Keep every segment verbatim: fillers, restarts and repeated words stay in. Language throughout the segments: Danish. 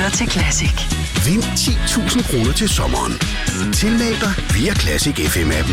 lytter til Classic. Vind ti tusind kroner til sommeren. Tilmeld dig via Classic F M-appen.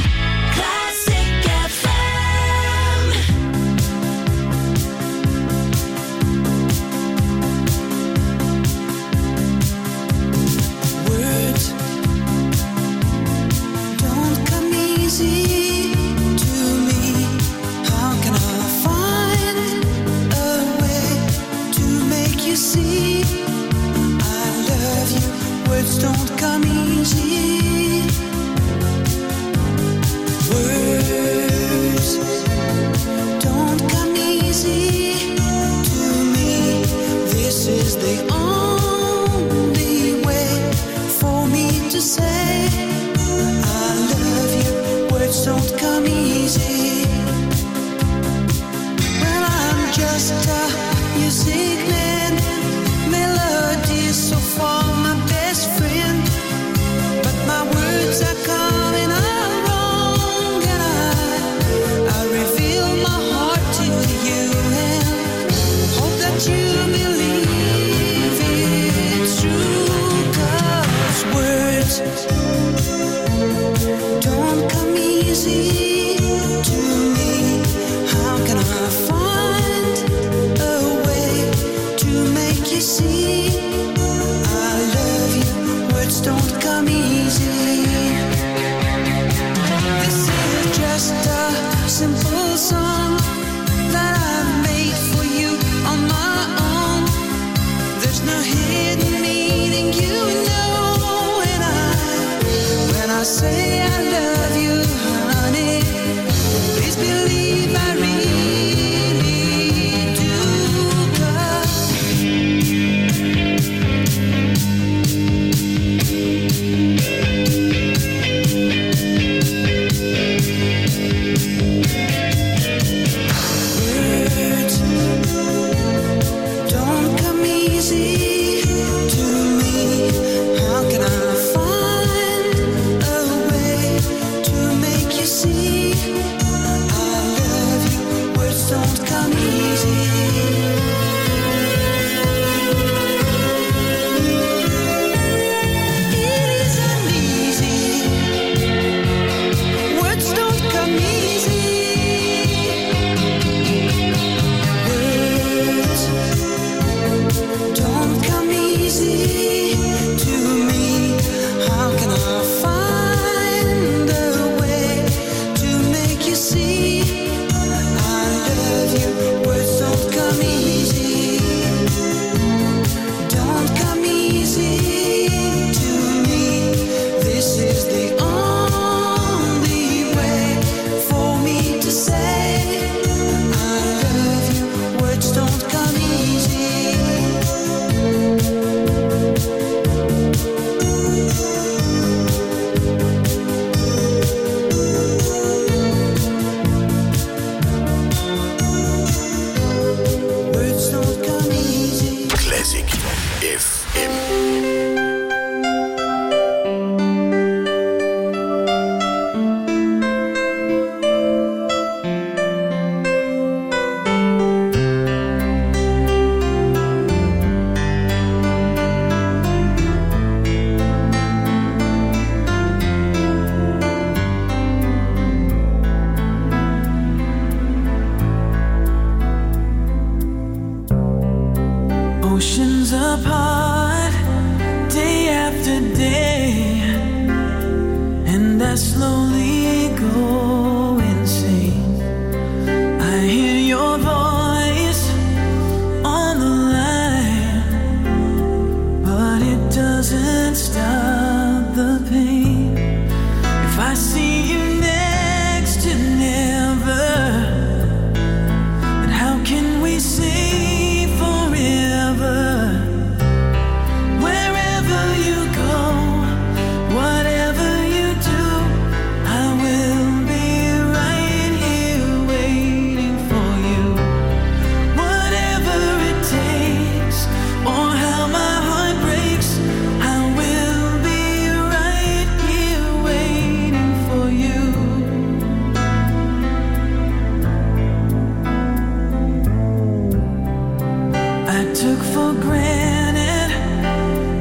took for granted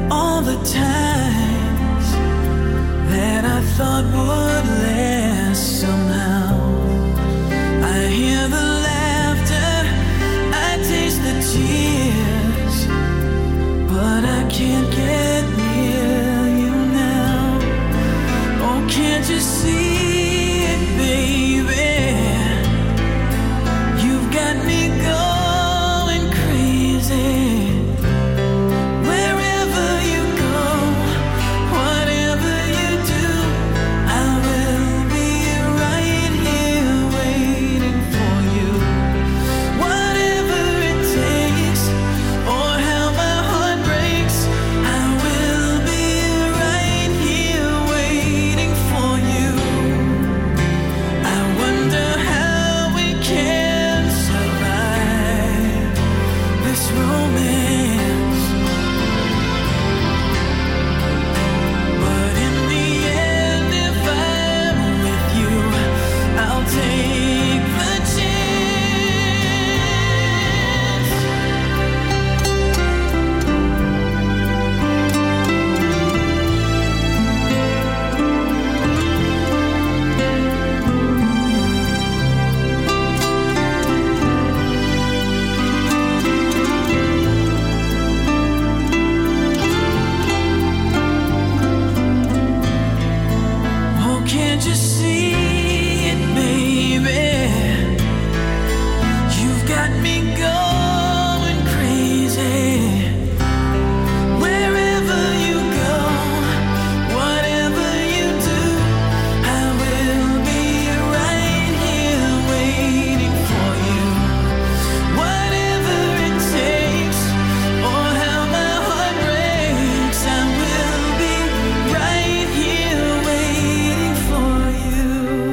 thought would last somehow. I hear the laughter, I taste the tears, but I can't get near you now. Oh, can't you see it, baby? You've got me going crazy. Wherever you go, whatever you do, I will be right here waiting for you. Whatever it takes, or how my heart breaks, I will be right here waiting for you. I wonder how we can survive this romance. But in the end, if I'm with you, I'll take the chance. Oh, can't you see it, baby? You've got me going crazy. Wherever you go, whatever you do, I will be right here waiting for you. Whatever it takes, or how my heart breaks, I will be right here waiting for you.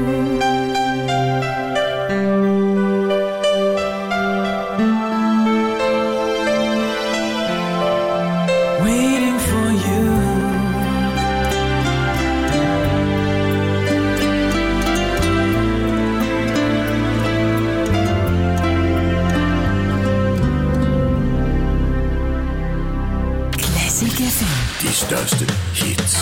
Waiting for you. Classic F M. De største hits.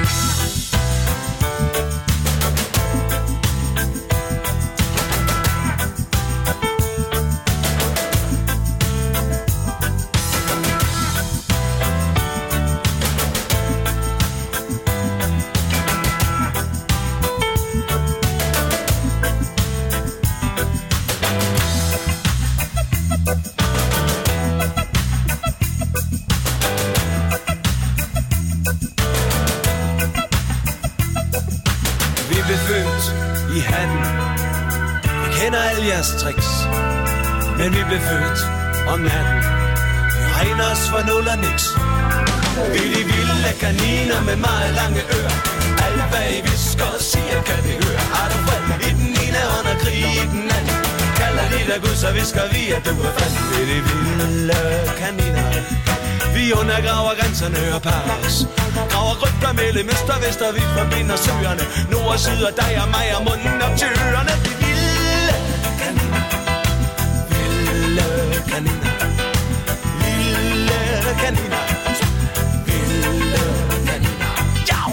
Vi blev født i hatten. Vi kender alle jeres tricks, men vi blev født om natten. Vi regner os for nul og niks. Vi er de vilde kaniner med meget lange ører. Alt hvad I visker og siger kan vi høre. Har du fred i den ene hånd og krig i den anden? Kalder de dig Gud, så visker vi at du er fandt. Vi er de vilde kaniner. Vi undergraver grænserne og pares. Graver rygter mellem øst og vest, og vi forbinder søerne. Nord og syd og dig og mig og munden op til ørerne. De vilde kaniner. Vilde kaniner. Vilde kaniner. Vilde kaniner. Ciao!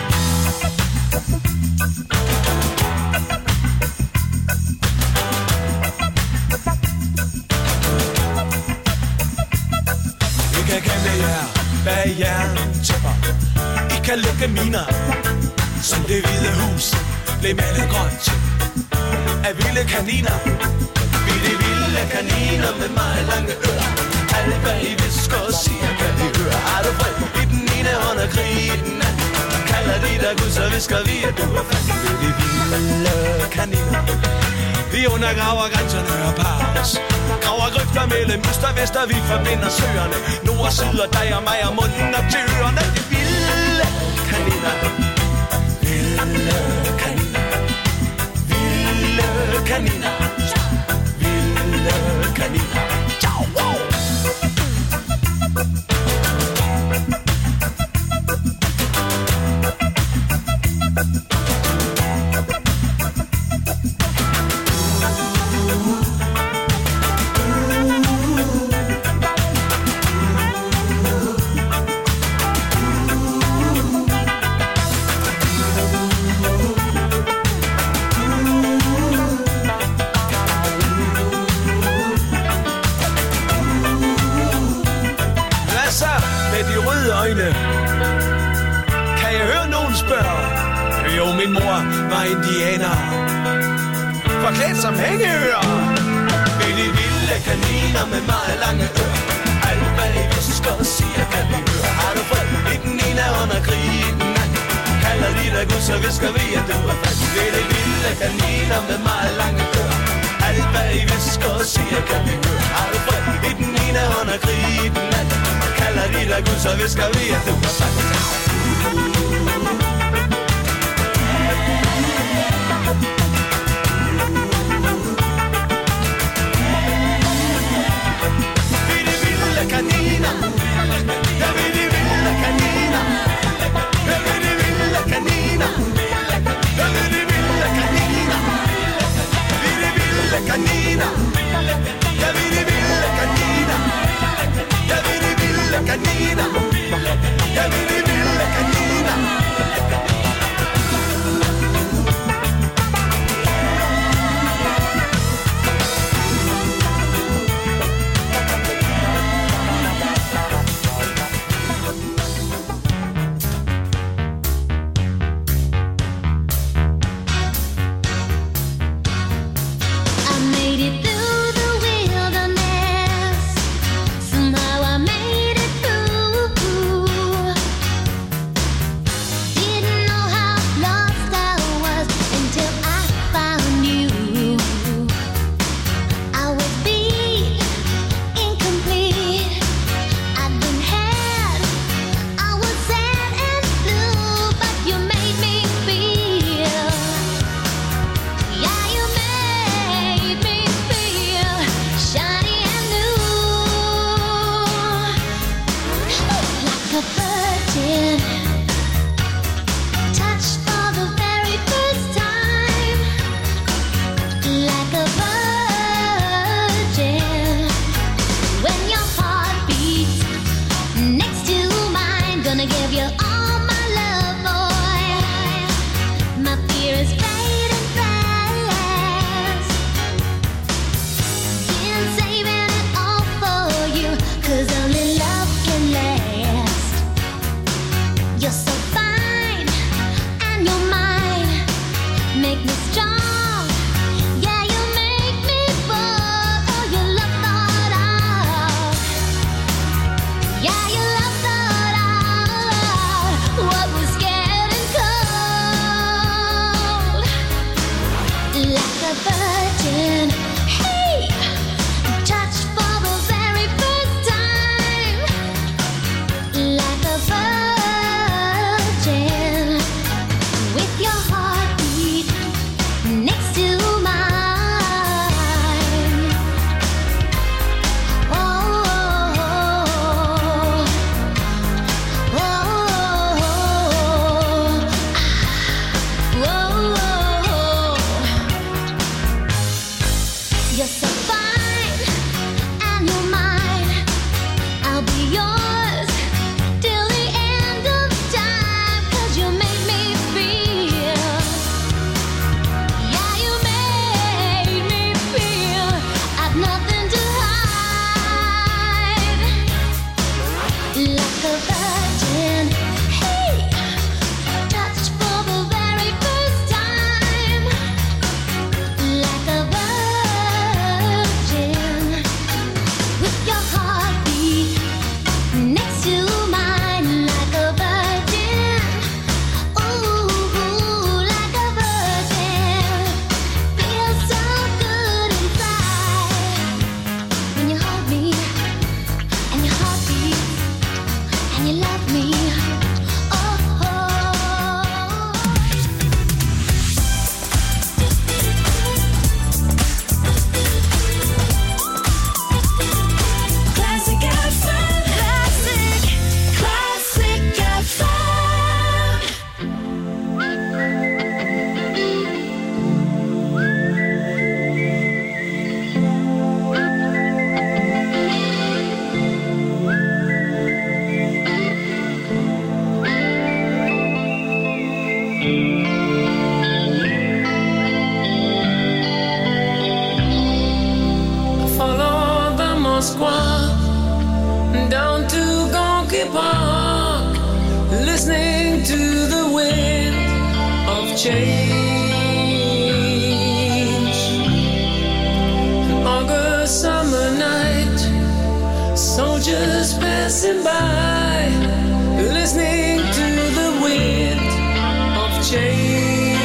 Vi kan kende jer bag jerntæpper. I kan lukke miner, som det hvide hus blev malet grønt af vilde kaniner. Vi er de vilde kaniner med meget lange ører. Alt hvad I visker og siger kan vi høre. Har du fred i den ene hånd og krig i den anden? Kalder de dig Gud, så visker vi at du er fandt. Vi er de vilde kaniner. Vi undergraver grænserne og pares. Graver grøfter mellem øst og vest, og vi forbinder søerne. Nord og syd og dig og mig og munden op til ørerne. De vilde kaniner. Vilde kaniner. Vilde kaniner. Vilde kaniner. Ciao, wow! min mor var indianer, forklædt som hængeører. Bitte vilde kaniner med meget lange ører. Alt hvad I visker og siger kan vi høre. Har du fred i den ene under krig i den anden? Kalder de dig Gud, så visker vi at du er fred. Bitte vilde kaniner med meget lange ører. Alt hvad I visker og siger kan vi høre. Har du fred i den ene under krig i den anden? Kalder de dig Gud, så visker vi at du er fred. Canina, jeg vil de vilde kaniner. Jeg vil de vilde kaniner. Jeg vil de vilde kaniner. Vi de vilde kaniner. Jeg vil de vilde kaniner. Jeg vil de vilde kaniner. Jeg vil de vilde kaniner. change. An August summer night, soldiers passing by, listening to the wind of change.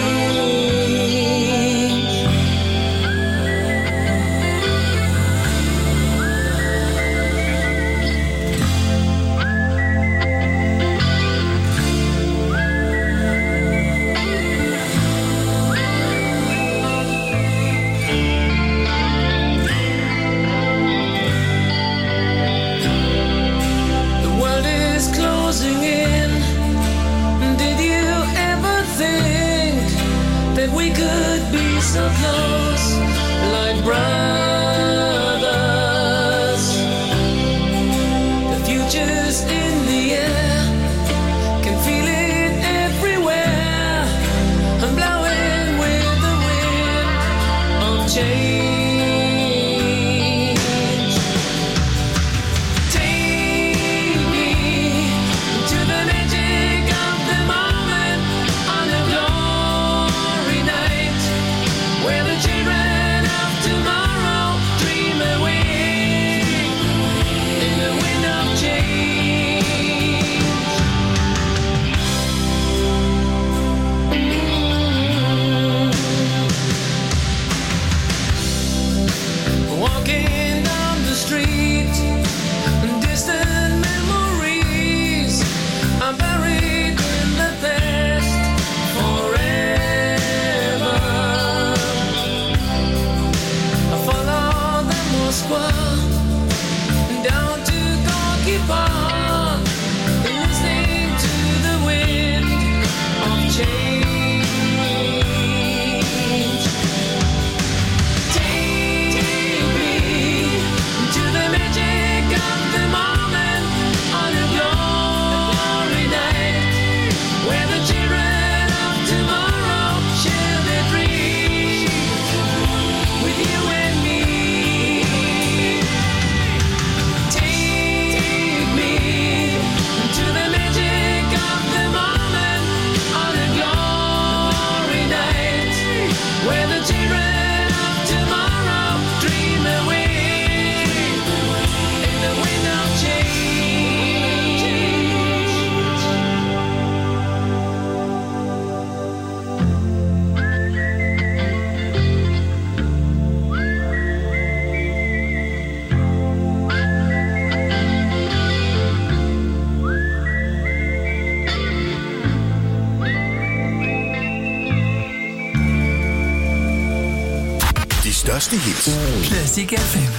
So close, like brothers. The future's in the air, can feel it everywhere. I'm blowing with the wind of change. Take me to the magic of the moment on a glory night, where the children of tomorrow dream away in the wind of change. Walking down the street, distant memories are buried in the past forever. Down to Gorky Park, listening to the wind of change. Take me to the magic of the moment on a glory night, where the children of tomorrow share their dreams with you and me. Største hits. Classic F M.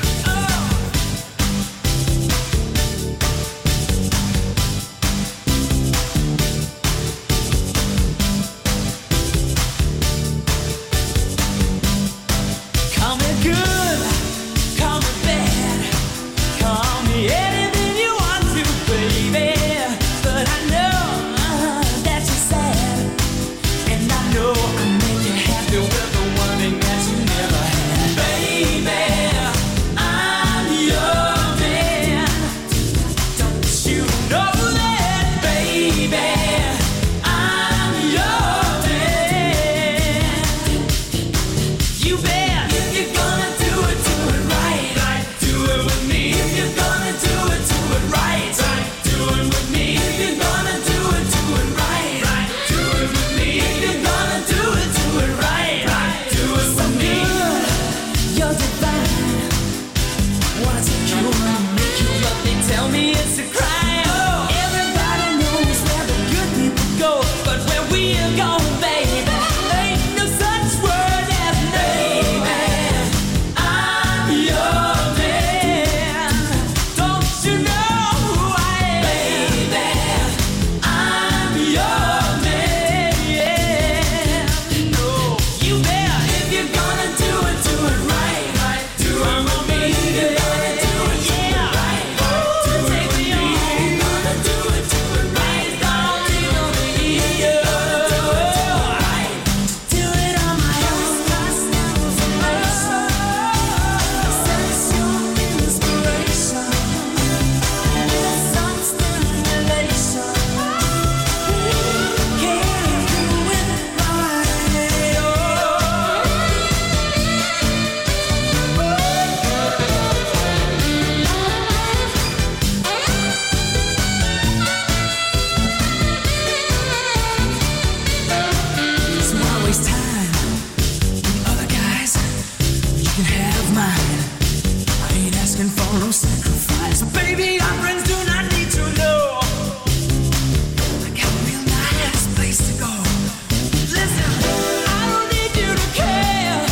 Baby, I asking for no sacrifice. Baby, our friends do not need to know. I got a real nice place to go. Listen, I don't need you to care.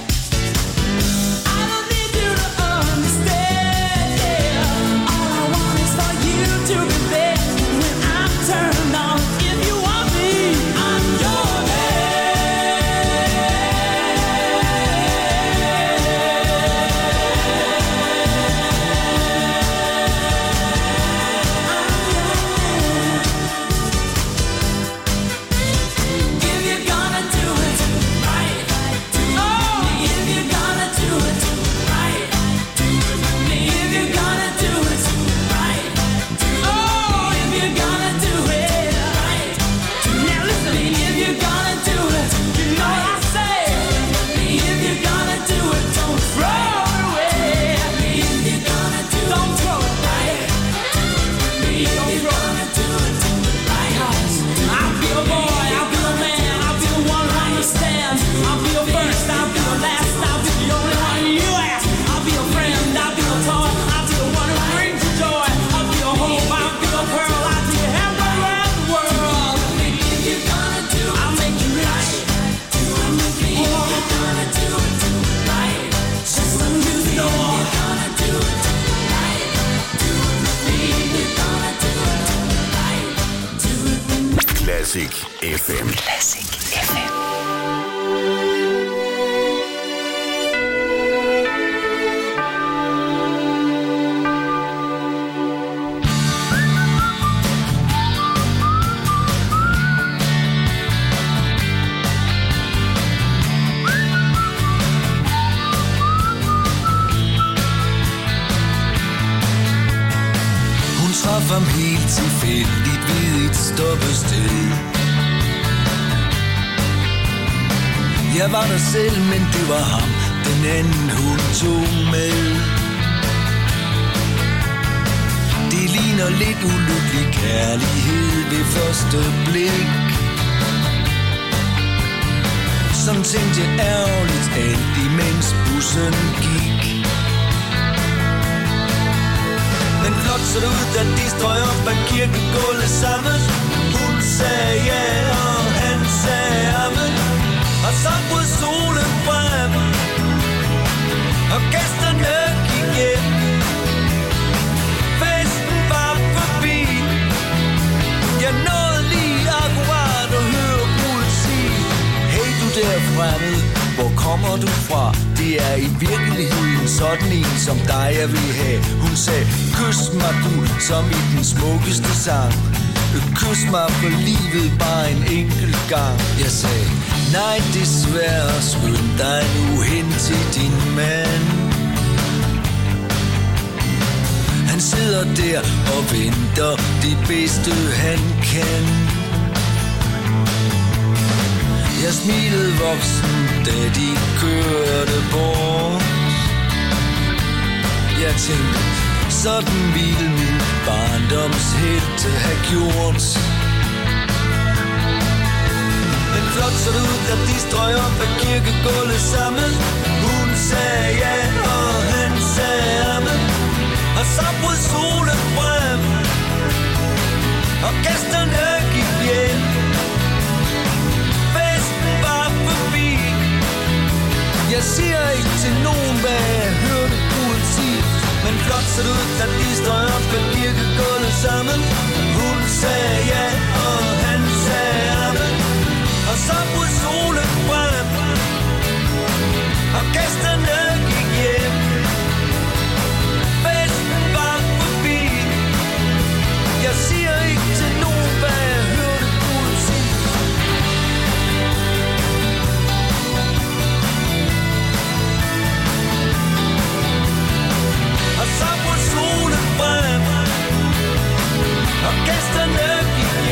I don't need you to understand. Yeah. All I want is for you to be there when I'm turned on. If you want me, I'm your man. If you're gonna do it right, do it with me. If you're gonna do it right, do it with me. If you're gonna do it right, do it with me. If you're gonna do it right, now listen. If you're gonna do it, you know I say. If you're gonna do it, don't throw it away. If you're gonna do it, don't throw it right. If you're gonna do it right, I'll be a boy, I'll be a man, I'll be the one who understands. I'll be your first, I'll be your last, I'll be the only one you ask. I'll be your friend, I'll be your toy, I'll be the one who brings you joy. I'll be your hope, I'll be your pearl, I'll be your heaven around the world. If you're gonna do it, I'll make you rich. Do it with me. If you're gonna do it right, just let me know. If you're gonna do it right, do it with me. If you're gonna do it right, do it with me. Classic F M. Classic F M. Hun traf ham helt tilfældigt ved et stoppested. Jeg var der selv, men det var ham, den anden hun tog med. Det ligner lidt ulykkelig kærlighed ved første blik. Sådan tænkte jeg ærgerligt alt imens bussen gik. Men flot så det ud, da de strøg op ad kirkegulvet sammen. Hun sagde ja, og han sagde amen. Og så brød solen frem, og gæsterne gik hjem. Festen var forbi. Jeg nåede lige akkurat at høre brudet sige: hey du der fremmed, hvor kommer du fra? Det er i virkeligheden sådan en som dig jeg vil have. Hun sagde, kys mig du, som i den smukkeste sang. Kys mig for livet bare en enkelt gang. Jeg sagde, nej desværre, skynd dig nu hen til din mand. Han sidder der og venter det bedste han kan. Jeg smilede voksen, da de kørte bort. Jeg tænkte, sådan ville min barndomshelte have gjort. Men flot så det ud, da de strøg op ad kirkegulvet sammen. Hun sagde ja, og han sagde amen. Og så brød solen frem, og gæsterne gik hjem. Festen var forbi. Jeg siger ikke til nogen, hvad jeg hørte brudet sige. Men flot så det ud, da de strøg op ad kirkegulvet sammen. Hun sagde ja, og han sagde amen. Og så brød solen frem, og gæsterne gik hjem. Festen var forbi. Jeg siger ikke til nogen, hvad jeg hørte brudet sige. Og så brød solen frem, og gæsterne gik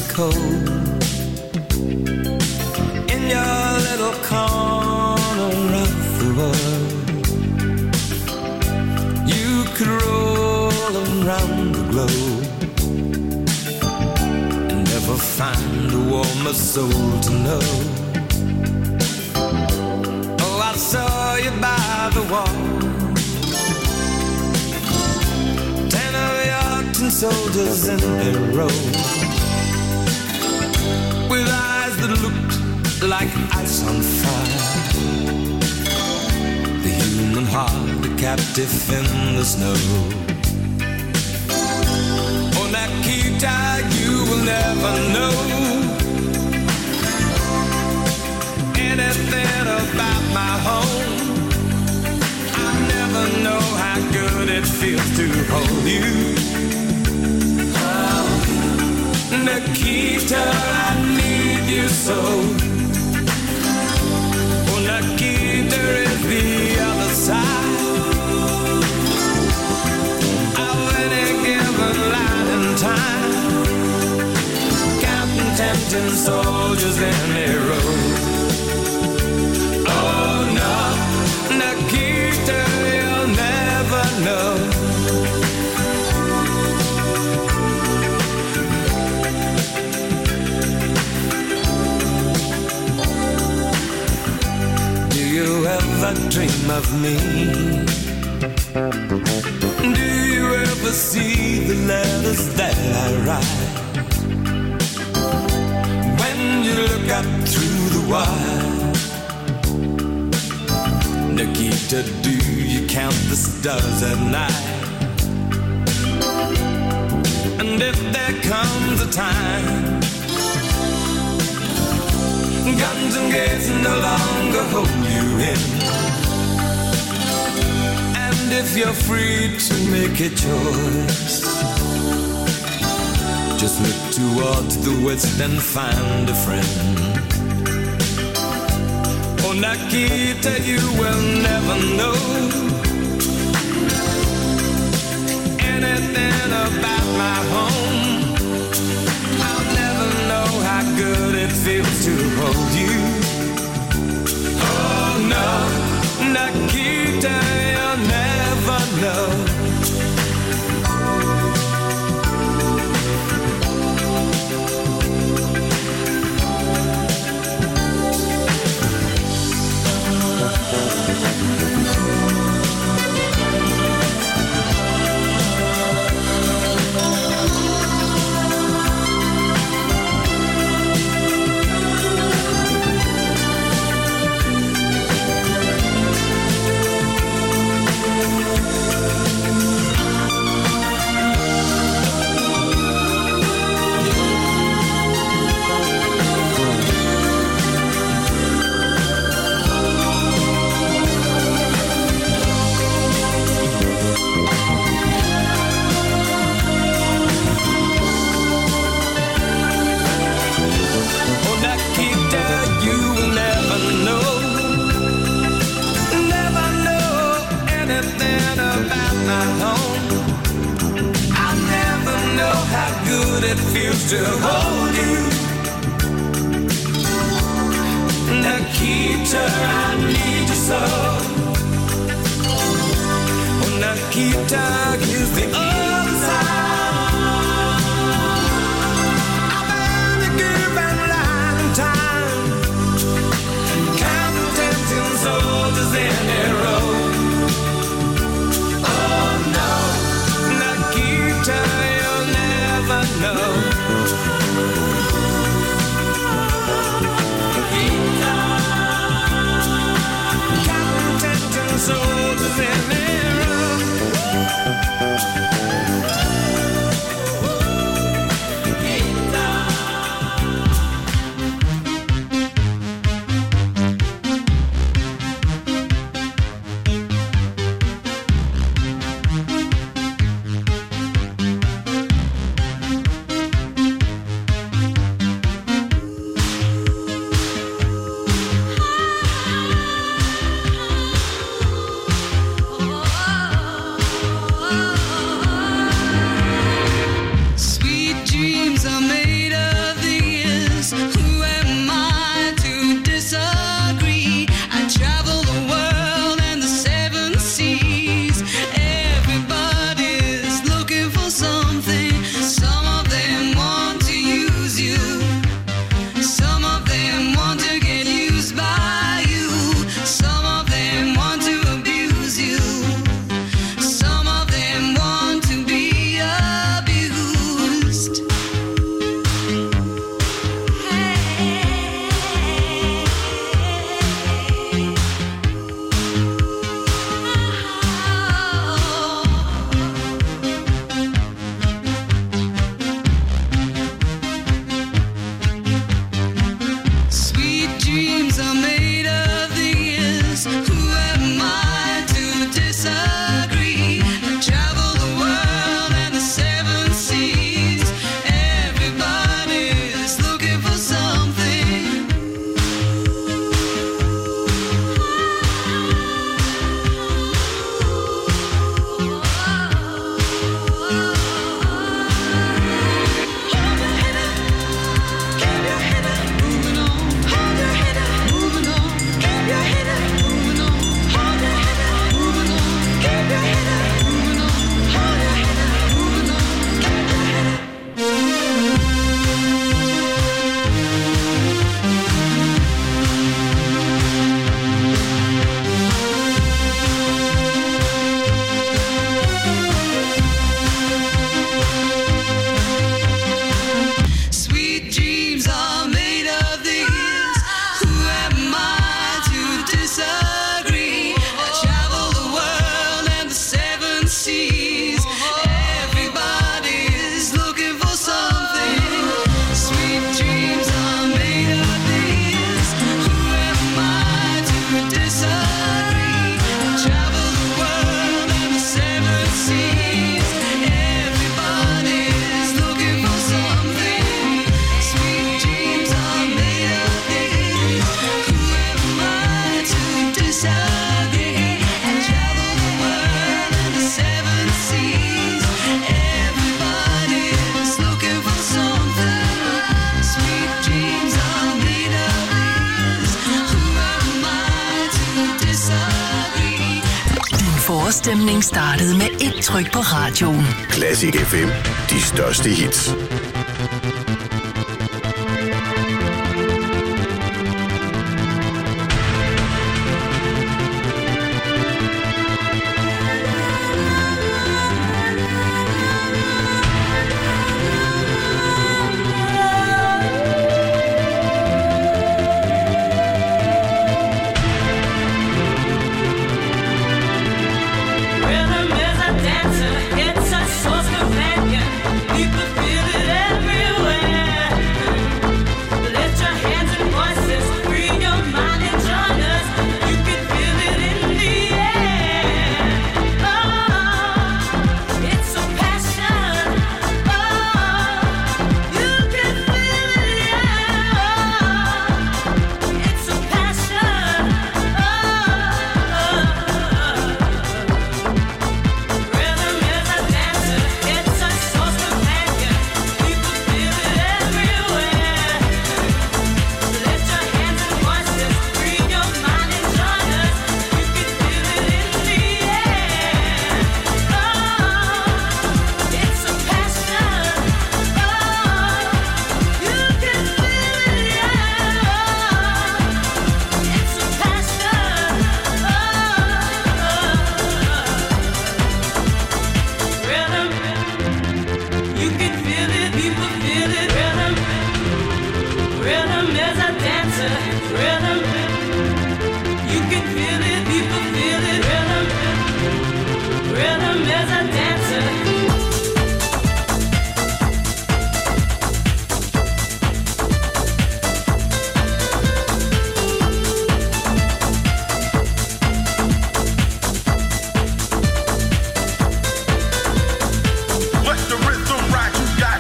cold. In your little corner of the world, you could roll around the globe and never find a warmer soul to know. Oh, I saw you by the wall, ten of your tin soldiers in a row, with eyes that looked like ice on fire. The human heart, a captive in the snow. Oh, Nikita, you will never know anything about my home. I never know how good it feels to hold you. Oh, Nikita, I need you so. Oh, Nikita is the other side of any given line in time, counting tempting soldiers in a row. Oh no, Nikita, you'll never know. Do you ever dream of me? Do you ever see the letters that I write? When you look up through the wire, Nikita, do you count the stars at night? And if there comes a time guns and gates no longer hold you in, and if you're free to make a choice, just look towards the west and find a friend. Oh, Nikita, you will never know anything about my home. I'll never know how good it feels to hold you. Oh no, Nikita, you'll never know. It feels to hold you. Nikita, I need you so. Oh, Nikita is the other side. I've been a given line in time, counting tempting soldiers in a row. Oh no, Nikita, you'll never know. Soldiers in their room. forårsstemning startede med et tryk på radioen. Classic F M. De største hits.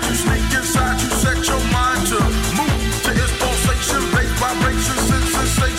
Sensation,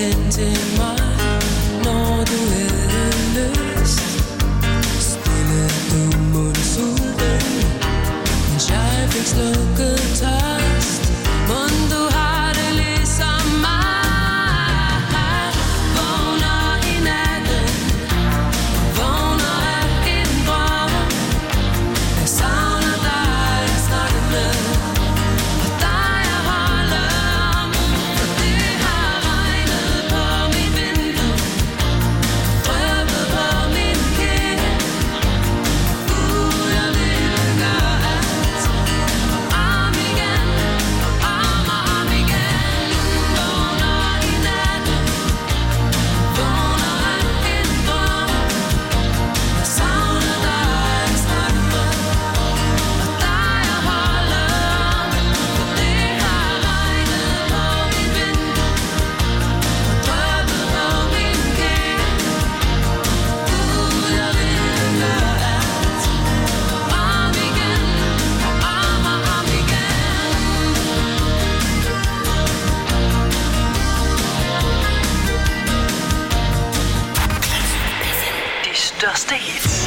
hen til mig, når du havde lyst. Stille du mundsulten, mens jeg fik slukket tørst. Mon du har det ligesom mig. Vågner i natten, vågner af en drøm. Jeg savner dig, jeg snakker med, og dig jeg holder om. For det har regnet på mit vindue, drøbet på min kind. Uh, jeg ville gøre alt, og om igen, og om og om igen. Vågner i natten, vågner af en drøm. Jeg savner dig, jeg snakker med, og dig jeg holder om. For det har regnet på mit vindue, og drøbet på min kind. Uh, jeg ville gøre alt, og om igen, og om og om igen. De største hits.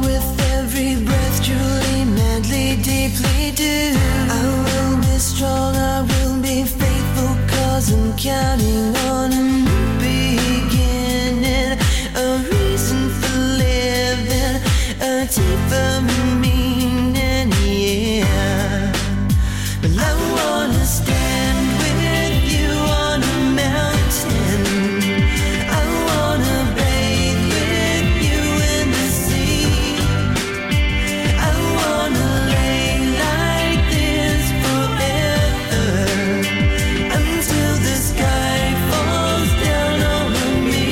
Strong counting on a new beginning, a reason for living, a deeper meaning, yeah. Well, I wanna stand with you on a mountain. I wanna bathe with you in the sea. I wanna lay like this forever until the sky falls down over me.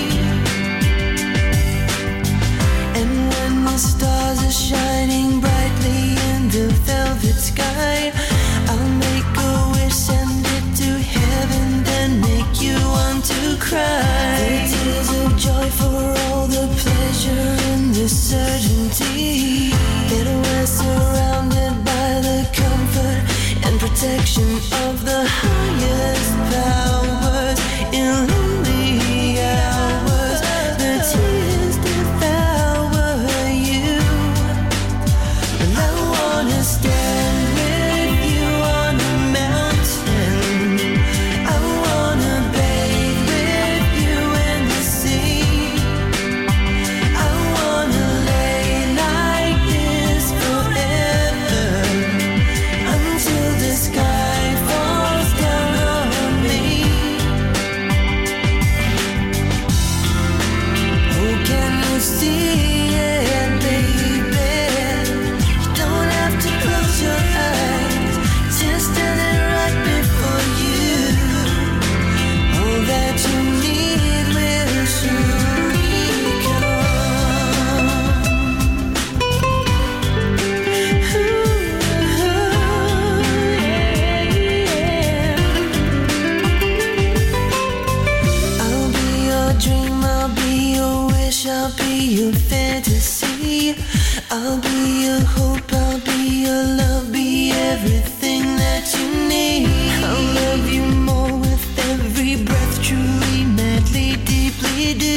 And when the stars are shining brightly in the velvet sky, I'll make a wish, send it to heaven, then make you want to cry. The tears of joy for all the pleasure and the certainty that we're surrounded by the comfort and protection of the highest powers. In lonely hours, the tears devour you. Well, I wanna stand with you on a mountain. I wanna bathe with you in the sea. I wanna lay like this forever until the sky falls down on me. Oh, can you see it, baby? You don't have to close your eyes, just standing right before you. All that you need will surely come. I'll be your dream, I'll be your wish, I'll be your fantasy. I'll be your hope, I'll be your love, be everything that you need. I'll love you more with every breath, truly, madly, deeply do.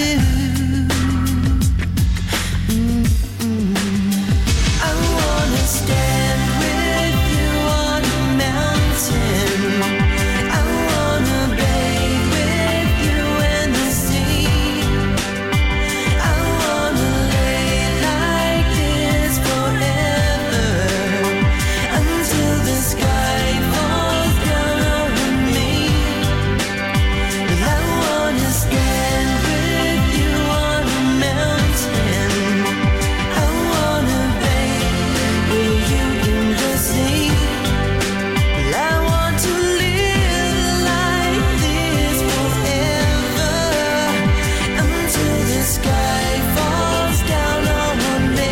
I wanna stand with you on a mountain. I wanna bathe with you in the sea. I wanna lay like this forever until the sky falls down over me. Well, I wanna stand with you on a mountain. I wanna bathe with you in the sea. Well, I want to live like this forever until the sky falls down on me.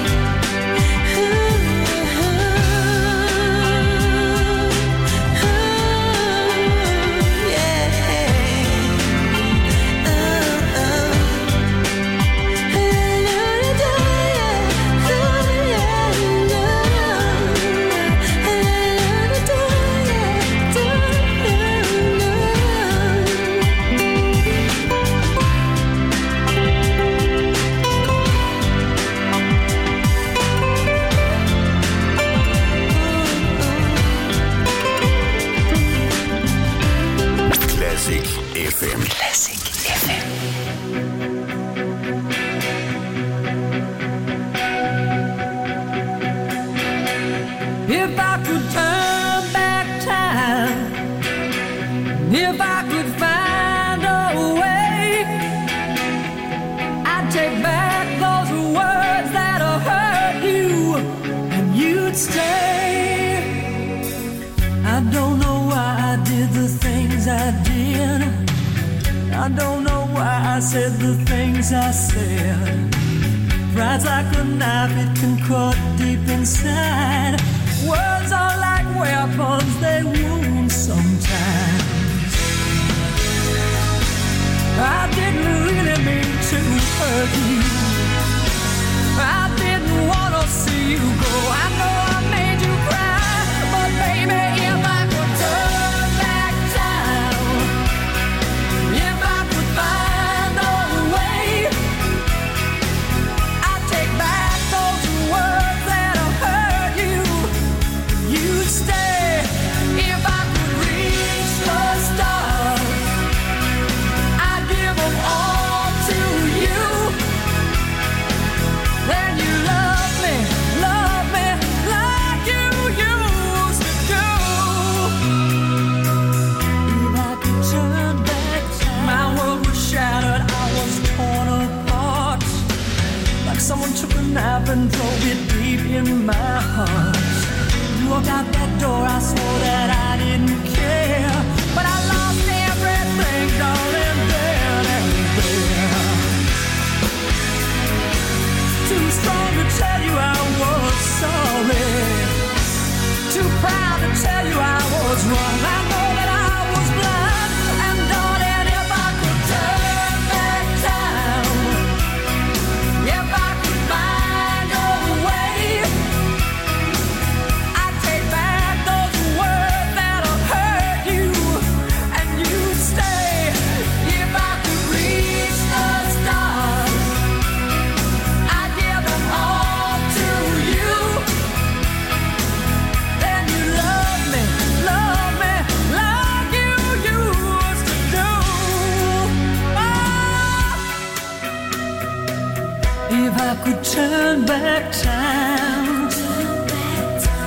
Classic F M. Classic F M. If I could turn back time, if I could find a way, I'd take back those words that hurt you, and you'd stay. I don't know why I did the things I did. I don't know why I said the things I said. Pride's like a knife, it can cut deep inside. Words are like weapons, they wound sometimes. I didn't really mean to hurt you. I didn't want to see you go. I know I made you cry, but baby, if I could turn back time, if I could find a way, I'd take back those words that hurt you,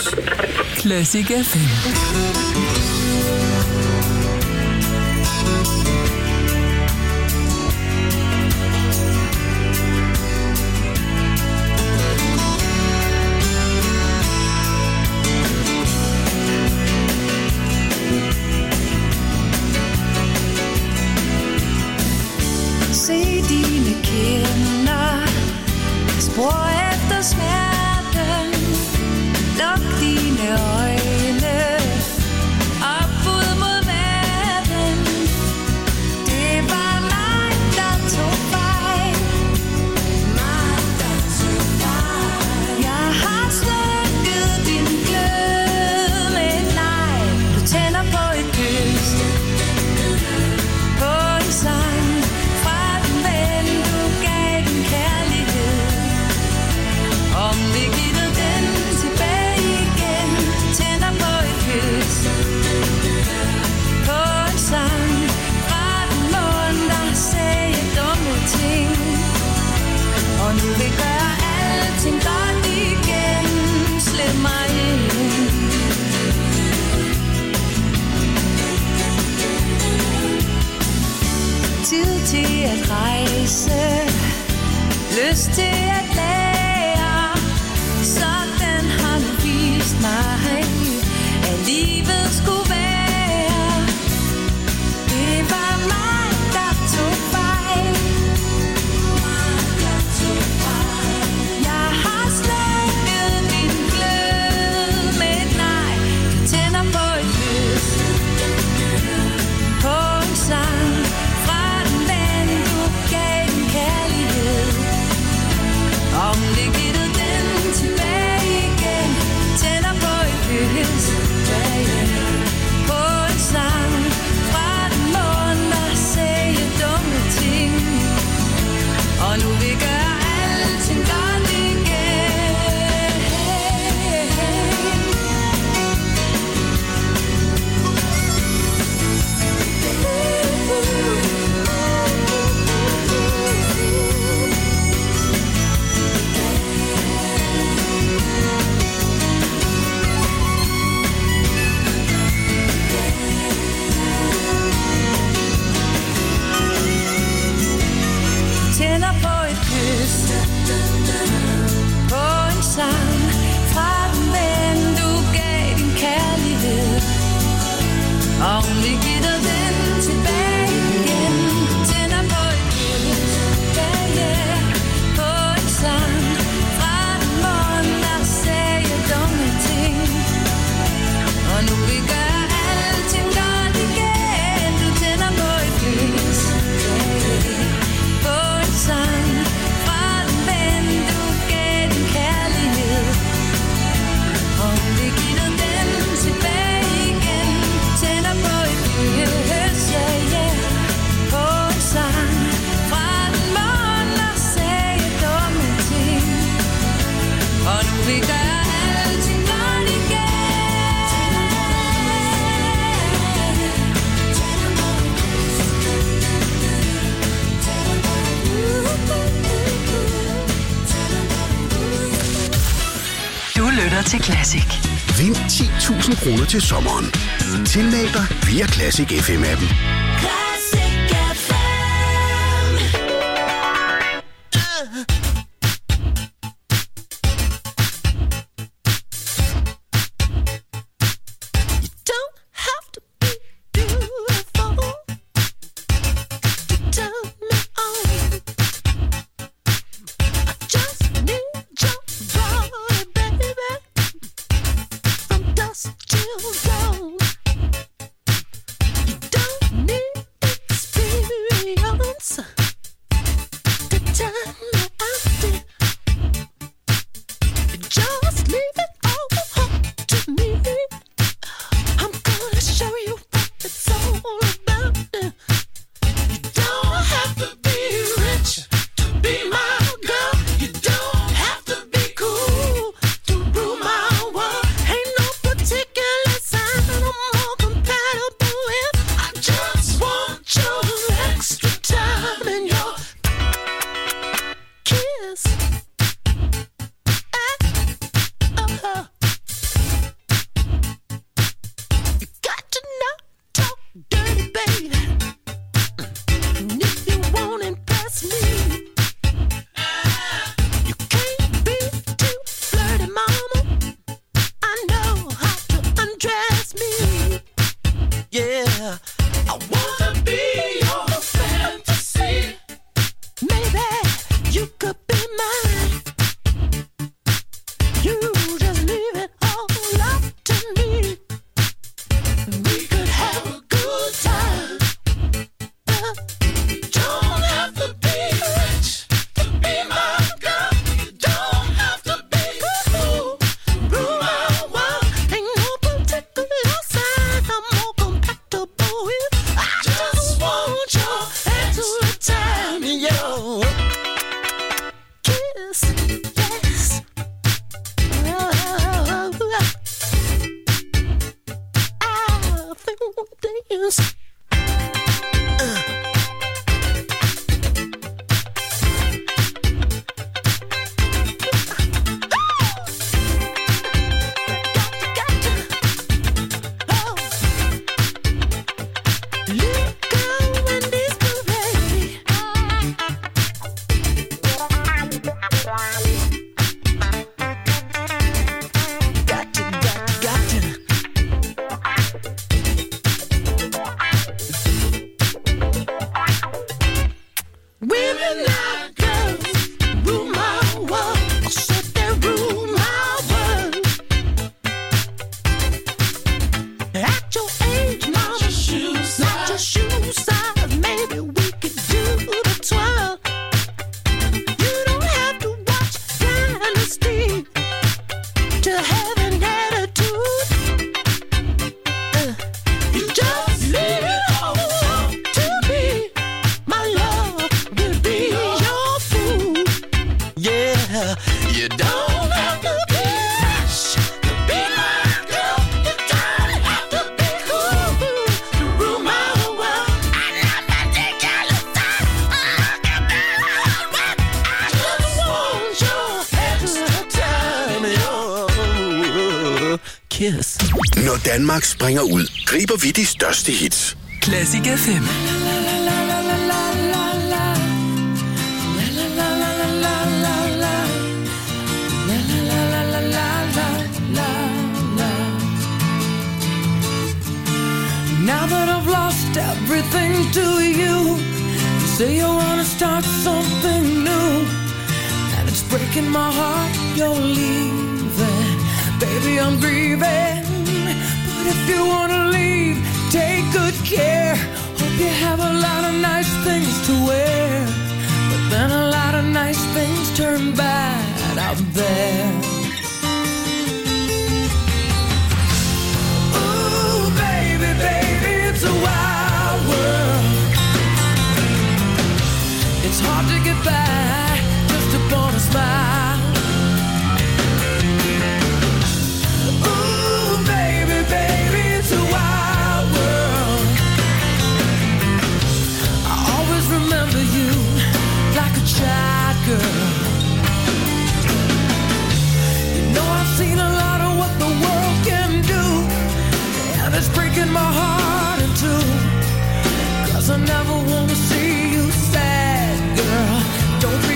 Classic F M. Se dine kinder, spor efter smerten. Luk dine øjne op ud mod verden. Det var mig, der tog fejl. Mig, der tog fejl. Jeg har slukket din glød med et nej. Du tænder på et kys, på en sang fra den ven, du gav din kærlighed. Om vi giver den tilbage igen, tænder på et kys, på en sang fra den mund, der sagde dumme ting. Og nu vil gøre alting godt igen. Slip mig ind. Tid til at rejse, lyst til at lære. Sådan har du vist mig, at livet skulle være. Det var mig, der tog fejl. Jeg har slukket din glød med et nej. Du tænder på et kys, på en sang fra den ven, du gav din kærlighed. Om det giver den tilbage igen, tænder på et kys, på en sang fra den mund, der sagde dumme ting. Og nu vil gøre alting godt igen. Tænder på et kys, på en sang fra den ven, du gav din kærlighed. Om vi giver den tilbage igen, tænder på et kys, yeah, yeah, på en sang fra den mund, der sagde dumme ting. Og nu vi gør alting godt igen. Du tænder på et kys, yeah, på en sang fra den ven, du gav din kærlighed. Om vi giver den tilbage igen, tænder på et kys, yeah, yeah, på en sang fra den mund, der sagde dumme ting. Og nu vi gør alting godt igen. Du lytter til Classic. Vind ti tusind kroner til sommeren. Tilmeld dig via Classic F M-appen. Classic F M. Don't have to be beautiful to turn me on. I just need your body, baby, from dusk till dawn. You don't you could be mine. You just leave it all up to me. We could have a good time. Uh, don't have to be rich to be my girl. You don't have to be cool. Rule my world. Ain't no particular sign I'm more compatible with. I just want your excellent time and your kiss. Yes. Oh, I think we'll dance. Women like girls rule my world. I said they rule my world. At your age, mama, not your shoe size. Maybe we could do the twirl. You don't have to watch Dynasty to have an attitude. Uh, you just leave it all to me. My love will be your food. Yeah, you don't have to be rich to be my girl. You don't have to be cool to rule my world. I love my ridiculous time. I just want your extra time and your kiss. Når Danmark springer ud, griber vi de største hits. Classic F M. Now that I've lost everything to you, you say you wanna start something new, and it's breaking my heart you're leaving. Baby, I'm grieving, but if you wanna leave, take good care. Hope you have a lot of nice things to wear, but then a lot of nice things turn bad out there. Ooh, baby, baby, it's a wild world. It's hard to get by just upon a smile. Ooh, baby, baby, it's a wild world. I always remember you like a child girl. You know I've seen a lot of what the world can do, and it's breaking my heart in two. 'Cause I never wanna see you sad, girl. Don't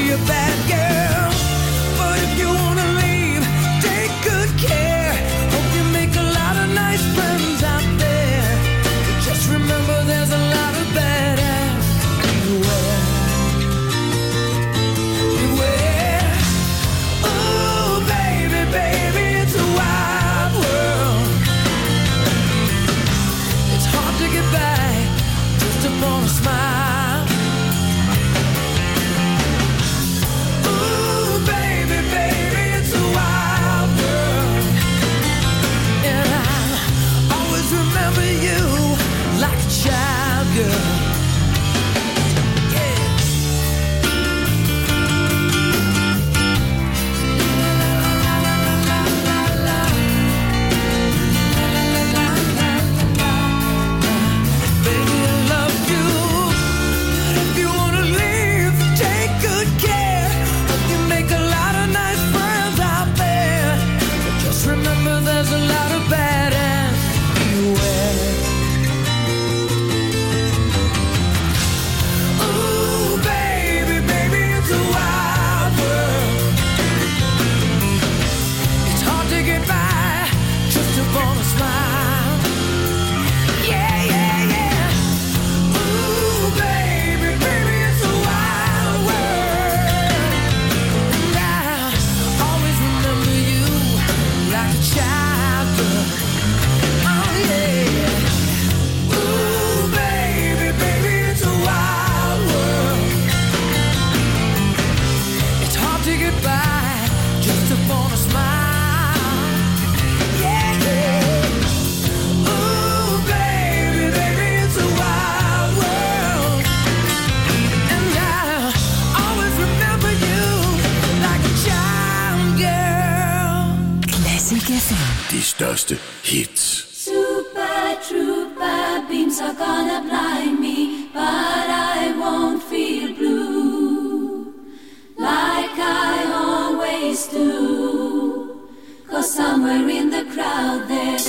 F M. De største hits. Super trooper beams are gonna blind me, but I won't feel blue like I always do, 'cause somewhere in the crowd there's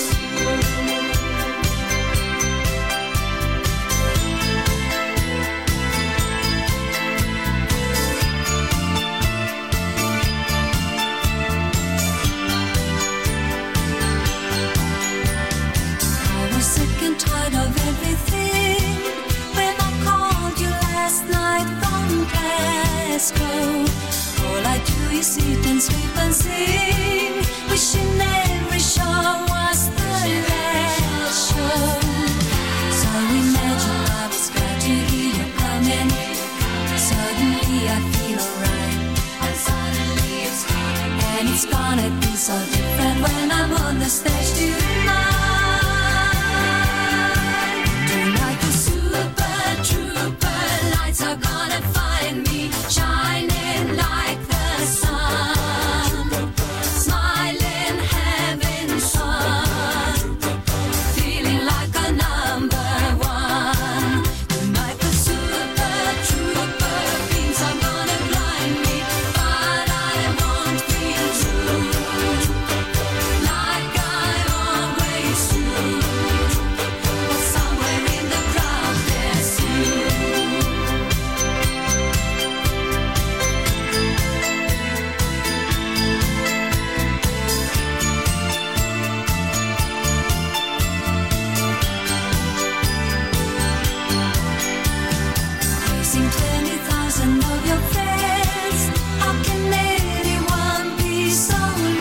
sick and tired of everything. When I called you last night from Glasgow, all I do is eat and sleep and sing, wishing every show was the last show. So imagine I was glad to hear you coming. Suddenly I feel alright, and suddenly it's gone. And it's gonna be so different when I'm on the stage.